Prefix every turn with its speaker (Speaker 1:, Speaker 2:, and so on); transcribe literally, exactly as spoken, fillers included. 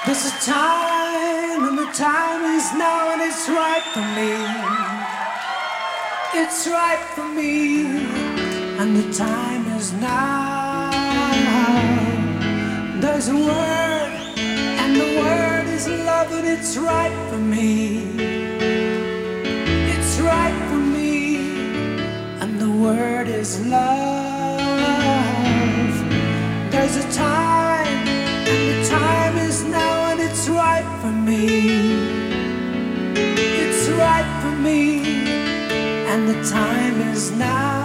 Speaker 1: There's a time, and the time is now, and it's right for me. It's right for me, and the time is now. There's a word, and the word is love, and it's right for me. It's right for me, and the word is love. There's a time, and the time is now, and it's right for me. It's right for me, and the time is now.